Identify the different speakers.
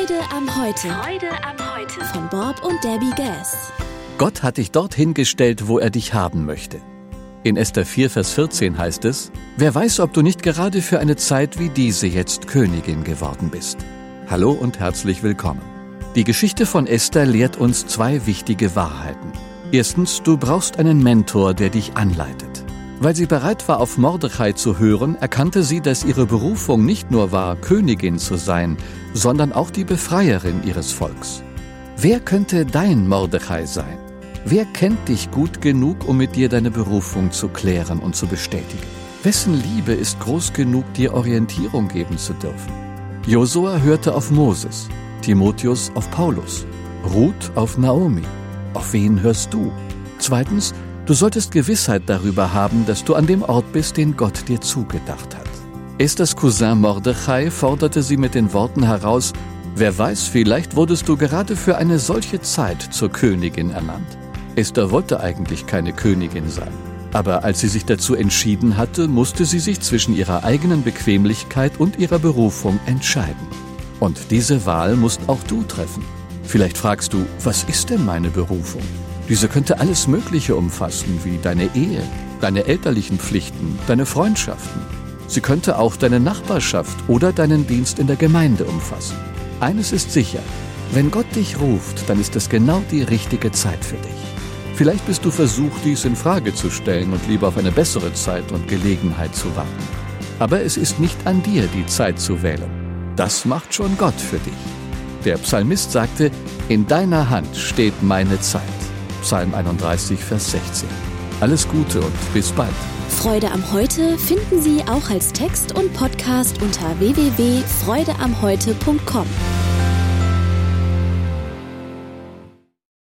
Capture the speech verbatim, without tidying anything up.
Speaker 1: Freude am Heute.
Speaker 2: Freude am Heute.
Speaker 1: Von Bob und Debbie Gass.
Speaker 3: Gott hat dich dorthin gestellt, wo er dich haben möchte. In Esther vier, Vers vierzehn heißt es: Wer weiß, ob du nicht gerade für eine Zeit wie diese jetzt Königin geworden bist. Hallo und herzlich willkommen. Die Geschichte von Esther lehrt uns zwei wichtige Wahrheiten. Erstens, du brauchst einen Mentor, der dich anleitet. Weil sie bereit war, auf Mordechai zu hören, erkannte sie, dass ihre Berufung nicht nur war, Königin zu sein, sondern auch die Befreierin ihres Volks. Wer könnte dein Mordechai sein? Wer kennt dich gut genug, um mit dir deine Berufung zu klären und zu bestätigen? Wessen Liebe ist groß genug, dir Orientierung geben zu dürfen? Josua hörte auf Moses, Timotheus auf Paulus, Ruth auf Naomi. Auf wen hörst du? Zweitens, du solltest Gewissheit darüber haben, dass du an dem Ort bist, den Gott dir zugedacht hat. Esthers Cousin Mordechai forderte sie mit den Worten heraus: Wer weiß, vielleicht wurdest du gerade für eine solche Zeit zur Königin ernannt. Esther wollte eigentlich keine Königin sein. Aber als sie sich dazu entschieden hatte, musste sie sich zwischen ihrer eigenen Bequemlichkeit und ihrer Berufung entscheiden. Und diese Wahl musst auch du treffen. Vielleicht fragst du, was ist denn meine Berufung? Diese könnte alles Mögliche umfassen, wie deine Ehe, deine elterlichen Pflichten, deine Freundschaften. Sie könnte auch deine Nachbarschaft oder deinen Dienst in der Gemeinde umfassen. Eines ist sicher: Wenn Gott dich ruft, dann ist es genau die richtige Zeit für dich. Vielleicht bist du versucht, dies in Frage zu stellen und lieber auf eine bessere Zeit und Gelegenheit zu warten. Aber es ist nicht an dir, die Zeit zu wählen. Das macht schon Gott für dich. Der Psalmist sagte: In deiner Hand steht meine Zeit. Psalm einunddreißig, Vers sechzehn. Alles Gute und bis bald.
Speaker 1: Freude am Heute finden Sie auch als Text und Podcast unter w w w punkt freude am heute punkt com.